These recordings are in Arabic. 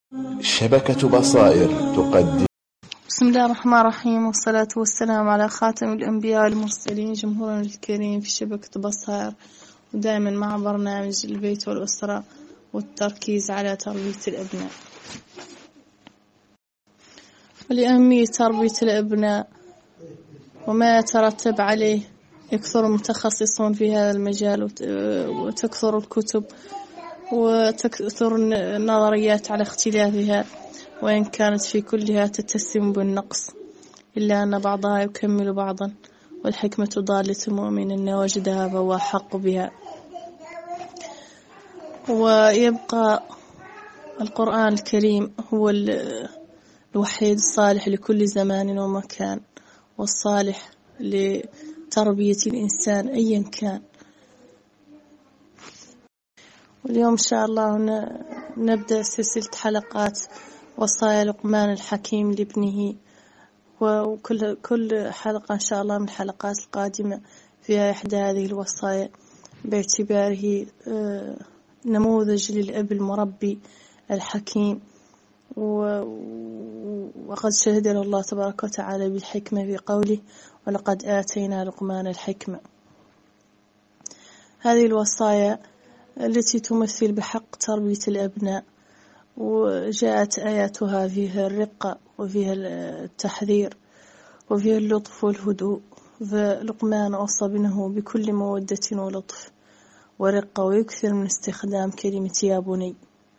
شبكة بصائر تقدم. بسم الله الرحمن الرحيم، والصلاة والسلام على خاتم الأنبياء والمرسلين، جمهورنا الكريم في شبكة بصائر، ودائما مع برنامج البيت والأسرة والتركيز على تربية الأبناء. ولأهمية تربية الأبناء وما يترتب عليه يكثر المتخصصون في هذا المجال، وتكثر الكتب وتكثر النظريات على اختلافها، وإن كانت في كلها تتسم بالنقص، إلا أن بعضها يكمل بعضا، والحكمة ضالة المؤمن إن وجدها فهو أحق بها. ويبقى القرآن الكريم هو الوحيد الصالح لكل زمان ومكان، والصالح لتربية الإنسان أيا كان. واليوم إن شاء الله نبدأ سلسلة حلقات وصايا لقمان الحكيم لابنه، وكل حلقة إن شاء الله من الحلقات القادمة فيها إحدى هذه الوصايا، باعتباره نموذج للأب المربي الحكيم. وقد شهد الله تبارك وتعالى بالحكمة في قوله: ولقد آتينا لقمان الحكمة. هذه الوصايا التي تمثل بحق تربية الأبناء، وجاءت آياتها فيها الرقة وفيها التحذير وفيها اللطف والهدوء. فلقمان أوصى ابنه بكل مودة ولطف ورقة، ويكثر من استخدام كلمة يا بني.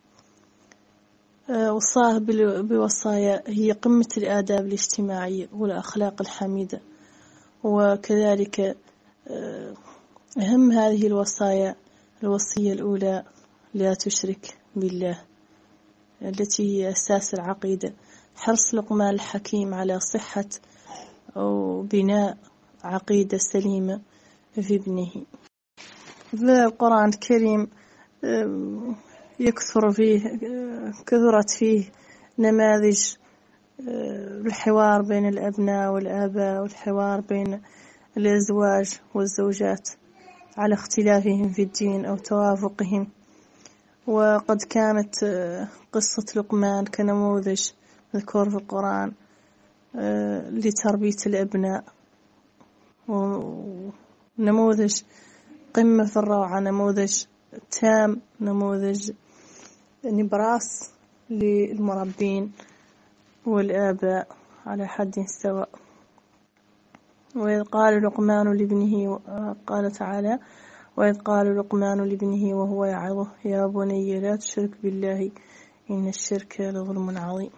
وصاه بوصايا هي قمة الآداب الاجتماعية والأخلاق الحميدة. وكذلك أهم هذه الوصايا الوصية الأولى: لا تشرك بالله، التي هي أساس العقيدة. حرص لقمان الحكيم على صحة أو بناء عقيدة سليمة في ابنه. القرآن الكريم كثرت فيه نماذج الحوار بين الأبناء والآباء، والحوار بين الأزواج والزوجات على اختلافهم في الدين أو توافقهم. وقد كانت قصة لقمان كنموذج مذكور في القرآن لتربية الأبناء، ونموذج قمة في الروعة، نموذج تام، نموذج نبراس للمربين والآباء على حد سواء. وإذ قال لقمان لابنه، قال تعالى: وإذ قال لقمان لابنه وهو يعظه يا بني لا تشرك بالله إن الشرك لظلم عظيم.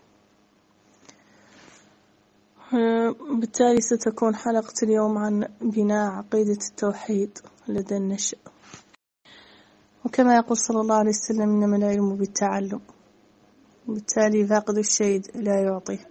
بالتالي ستكون حلقة اليوم عن بناء عقيدة التوحيد لدى النشأ. وكما يقول صلى الله عليه وسلم: إنما العلم بالتعلم، وبالتالي فاقد الشيء لا يعطيه.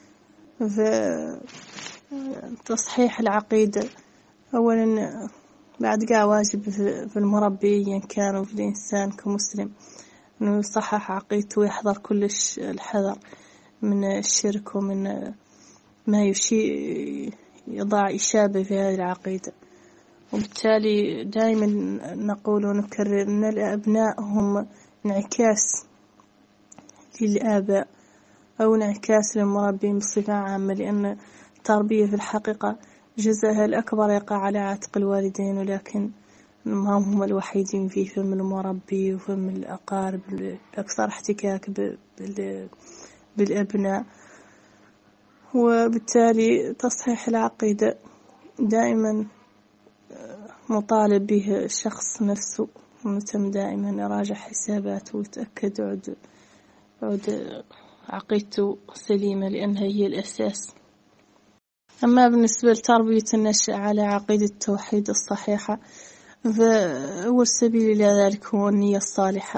فتصحيح العقيدة أولا بعد واجب في المربي إن كان في الإنسان كمسلم أنه يصحح عقيدته ويحذر كل الحذر من الشرك ومن ما يضع إشابة في هذه العقيدة. وبالتالي دائما نقول ونكرر أن الأبناء هم انعكاس للآباء أو انعكاس للمربين بصفة عامة، لأن التربية في الحقيقة جزءها الأكبر يقع على عاتق الوالدين، ولكن ما هم الوحيدين فيه، فهم المربي وفهم الأقارب الأكثر احتكاك بالأبناء. وبالتالي تصحيح العقيدة دائما مطالب به الشخص نفسه، ومتم دائما يراجع حساباته ويتأكد عود عقيدته سليمة، لأنها هي الأساس. أما بالنسبة لتربية النشأ على عقيدة التوحيد الصحيحة، فأول سبيل إلى ذلك هو النية الصالحة.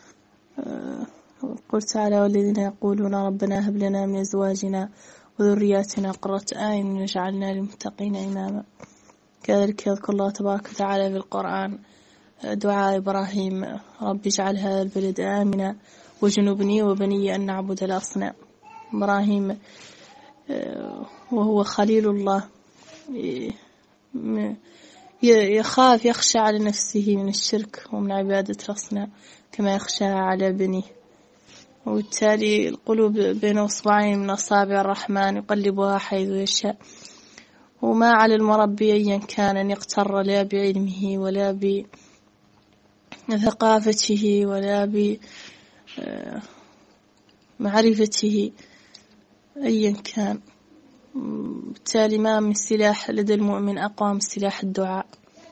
قل تعالى: والذين يقولون ربنا هب لنا من أزواجنا وذرياتنا قرة أعين واجعلنا للمتقين إماما. كذلك يذكر الله تبارك وتعالى في القرآن دعاء إبراهيم: رب اجعل هذا البلد آمنا وجنبني وبني أن نعبد الأصنام. إبراهيم وهو خليل الله يخاف يخشى على نفسه من الشرك ومن عبادة الأصنام كما يخشى على بنيه. وبالتالي القلوب بين أصبعين من أصابع الرحمن يقلبها حيث يشاء. وما على المربي أيا كان أن يغتر لا بعلمه ولا بثقافته ولا بمعرفته أيا كان. بالتالي ما من سلاح لدى المؤمن أقوى من سلاح الدعاء،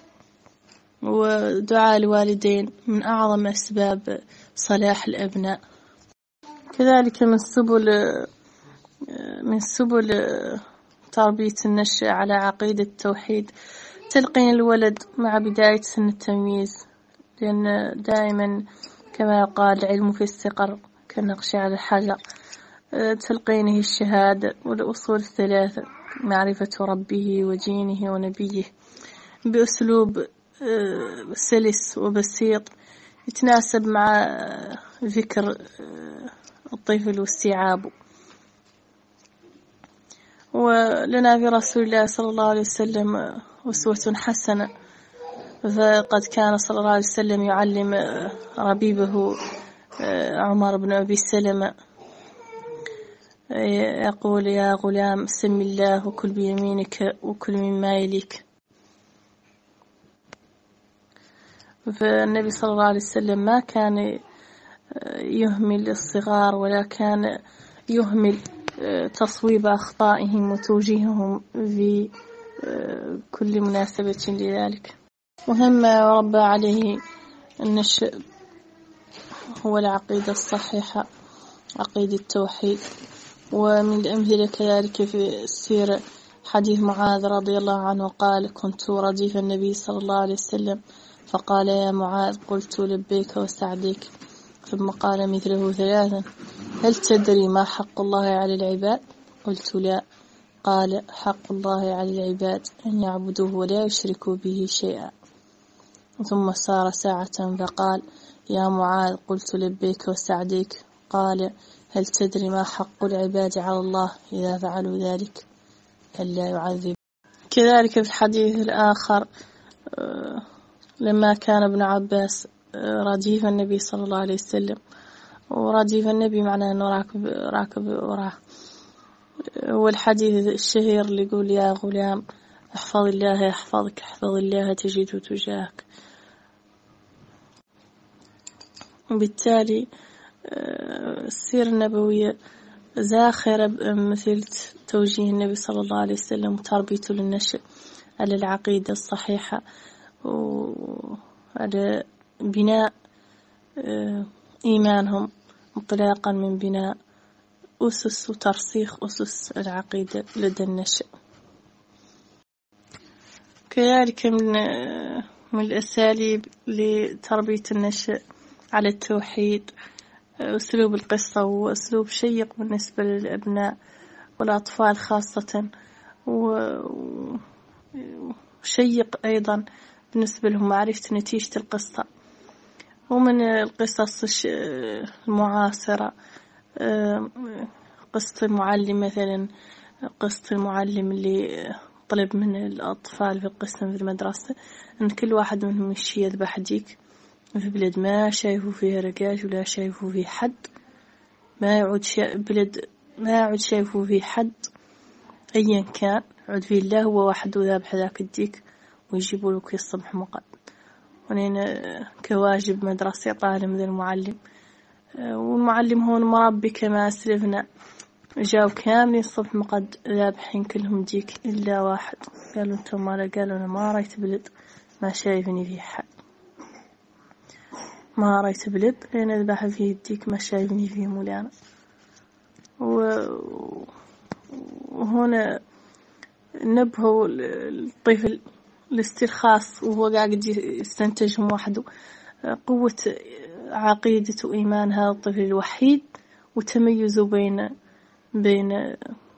ودعاء الوالدين من أعظم أسباب صلاح الأبناء. كذلك من سبل تربية النشء على عقيدة التوحيد تلقين الولد مع بداية سن التمييز، لأن دائما كما قال العلم في الصغر كالنقش على الحجر. تلقينه الشهادة والأصول الثلاثة، معرفة ربه ودينه ونبيه، بأسلوب سلس وبسيط يتناسب مع ذكر الطفل واستيعابه. ولنا في رسول الله صلى الله عليه وسلم أسوة حسنة، فقد كان صلى الله عليه وسلم يعلم ربيبه عمر بن أبي سلمة، يقول: يا غلام سم الله وكل بيمينك وكل مما يليك. فالنبي صلى الله عليه وسلم ما كان يهمل الصغار، ولا كان يهمل تصويب أخطائهم وتوجيههم في كل مناسبة لذلك. وهم ربى عليه النشء هو العقيدة الصحيحة، عقيدة التوحيد. ومن الأمثلة كذلك في السيرة حديث معاذ رضي الله عنه قال: كنت رديف النبي صلى الله عليه وسلم فقال: يا معاذ، قلت: لبيك وسعديك. ثم قال مثله ثلاثا: هل تدري ما حق الله على العباد؟ قلت: لا. قال: حق الله على العباد أن يعبدوه ولا يشركوا به شيئا. ثم سار ساعة فقال: يا معاذ، قلت: لبيك وسعديك. قال: هل تدري ما حق العباد على الله إذا فعلوا ذلك؟ ألا يعذب. كذلك في الحديث الآخر لما كان ابن عباس رديف النبي صلى الله عليه وسلم، ورديف النبي معناه أنه راكب وراه. والحديث الشهير اللي يقول: يا غلام احفظ الله يحفظك، احفظ الله تجده تجاهك. وبالتالي السيرة النبوية زاخرة بأمثلة توجيه النبي صلى الله عليه وسلم وتربيته للنشء على العقيدة الصحيحة، وعلى بناء إيمانهم انطلاقا من بناء أسس وترسيخ أسس العقيدة لدى النشء. كذلك من الأساليب لتربية النشء على التوحيد أسلوب القصة، وأسلوب شيق بالنسبة للأبناء والأطفال خاصة، وشيق أيضا بالنسبة لهم معرفة نتيجة القصة. ومن القصص المعاصرة قصة المعلم مثلا، قصة المعلم اللي طلب من الأطفال في القسم في المدرسة أن كل واحد منهم يمشي يذبح ديك في بلد ما شايفوا فيه رقاش ولا شايفوا فيه حد، بلد ما يعود شايفوا فيه حد أيا كان، يعود فيه الله هو واحد وذابح ذاك الديك، ويجيبوا له كيس صبح مقد. ونين كواجب مدرسي طالب ذا المعلم، والمعلم هون مربي كما أسلفنا، جاو كاملين صبح مقد ذابحين كلهم ديك إلا واحد. قالوا: انتم ماذا؟ قالوا: أنا ما رأيت بلد ما شايفني فيه حد، ما رأيت بلد لأن أذبح فيه الديك ما شايفني فيه مولانا. وهنا نبهوا الطفل الاسترخاص وهو قاعد يستنتجهم وحده قوة عقيدة وإيمان هذا الطفل الوحيد، وتميزه بين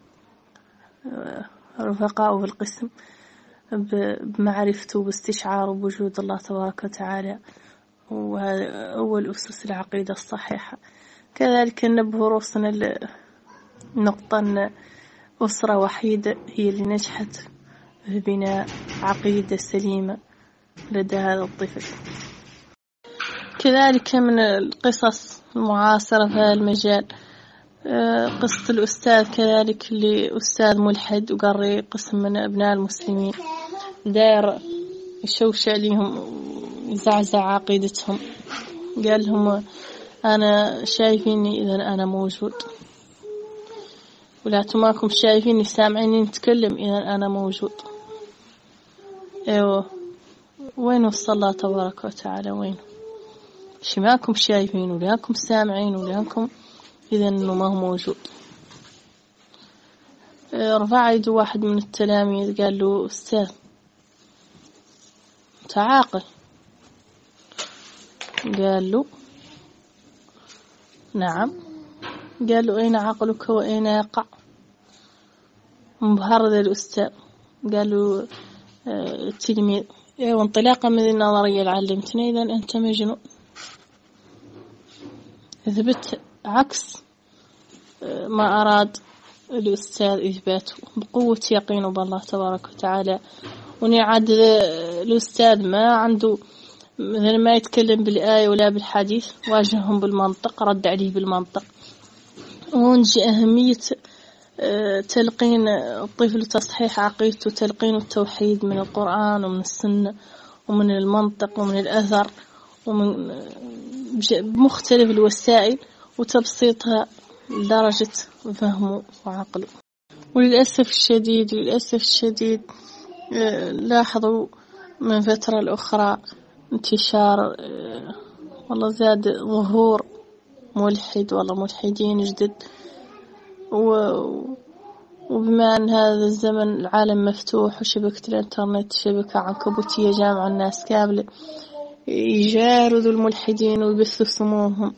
رفقائه في القسم بمعرفته واستشعاره بوجود الله تبارك وتعالى، وهذا أول أسس العقيدة الصحيحة. كذلك نبه رؤوسنا النقطة أن أسرة وحيدة هي اللي نجحت في بناء عقيدة سليمة لدى هذا الطفل. كذلك من القصص المعاصرة في هذا المجال. قصة الأستاذ كذلك اللي أستاذ ملحد وقري قسم من أبناء المسلمين داير يشوش عليهم يزعزع عقيدتهم. قال لهم أنا شايفيني إذا أنا موجود، ولا تماكم شايفيني سامعيني نتكلم إذا أنا موجود. أيوه، وين وصل الله تبارك وتعالى؟ وين شماكم شايفين ولياكم سامعين ولياكم إذا إنه ما هو موجود. رفع يده واحد من التلاميذ قال له أستاذ تعاقل. قال له نعم. قال له أين عقلك وأين يقع؟ انبهر ذا الأستاذ. قال له التلميذ وانطلاقا من النظرية اللي علمتني إذا أنت مجنون. ثبت عكس ما أراد الأستاذ إثباته بقوة يقينه بالله تبارك وتعالى. ونعد الأستاذ ما عنده مثل ما يتكلم بالآية ولا بالحديث، واجههم بالمنطق، رد عليه بالمنطق. ونجي أهمية تلقين الطفل تصحيح عقيدته، تلقين التوحيد من القرآن ومن السنة ومن المنطق ومن الأثر ومن بمختلف الوسائل، وتبسيطها لدرجة فهمه وعقله. وللأسف الشديد لاحظوا من فترة لأخرى انتشار والله زاد ظهور ملحد والله ملحدين جدد. وبما أن هذا الزمن العالم مفتوح وشبكة الإنترنت شبكة عنكبوتية جامعة الناس كاملة، يجاردوا الملحدين ويبثوا سمومهم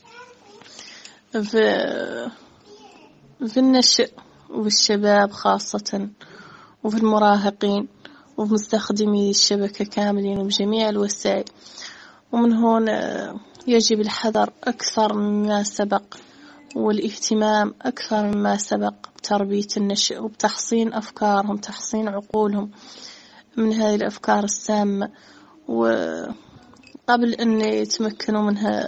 في النشء وفي خاصة وفي المراهقين وفي مستخدمي الشبكة كاملين وبجميع الوسائل. ومن هنا يجب الحذر أكثر مما سبق والاهتمام أكثر مما سبق بتربية النشء وبتحصين أفكارهم، تحصين عقولهم من هذه الأفكار السامة، وقبل أن يتمكنوا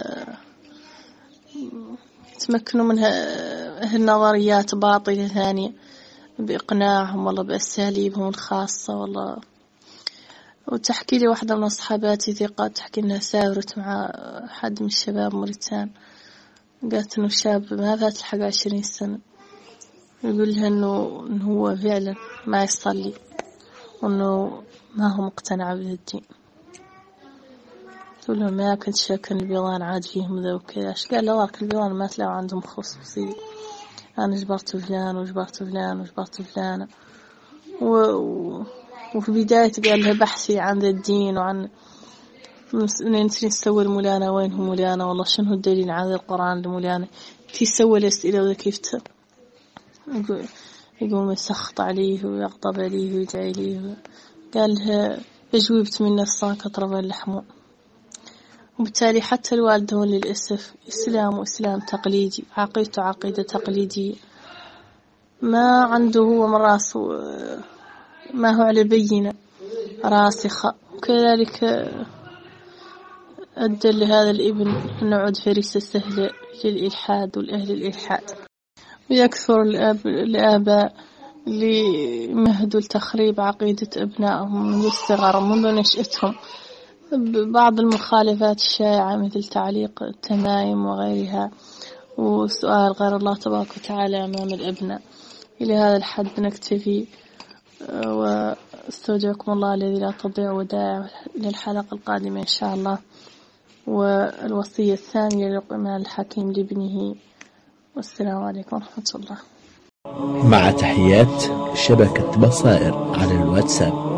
منها النظريات باطلة ثانية بإقناعهم والله بأساليبهم الخاصة. والله وتحكي لي واحدة من أصحاباتي ثقة تحكي إنها سافرت مع حد من الشباب موريتان، قالت إنه شاب ما فات الحق 20 سنة، يقول لها إنه هو فعلا ما يصلي وإنه ما هو مقتنع بالدين. تقول له ما كنت شاكن البيضان عاد فيهم ذا وكذا. قال له ذاك البيضان ما تلاقوا عندهم خصوصية، أنا جبرت فلان وجبرت فلان وجبرت فلانة. وفي بداية قال لها بحثي عن الدين وعن منين تسوي المولانة، وين هم مولانا، والله شنو الدليل على القرآن المولانا. تسوي الأسئلة وذا كيف يقوم يسخط عليه ويغضب عليه ويدعي عليه. قال لها أجوبت من نفسها كطرف اللحمون. وبالتالي حتى الوالد هو للأسف إسلام تقليدي، عقيدته عقيدة تقليدية، ما عنده هو من راسه ما هو على بينة راسخة. وكذلك أدى لهذا الابن أن يعود فريسة سهلة للإلحاد والأهل الإلحاد. ويكثر الآباء اللي مهدوا لتخريب عقيدة أبنائهم منذ الصغر منذ نشأتهم بعض المخالفات الشائعة مثل تعليق التمايم وغيرها وسؤال غير الله تبارك وتعالى أمام الأبناء. إلى هذا الحد نكتفي، واستودعكم الله الذي لا تضيع ودائعه للحلقة القادمة إن شاء الله. والوصية الثانية للقمان الحكيم لابنه. والسلام عليكم ورحمة الله. مع تحيات شبكة بصائر على الواتساب.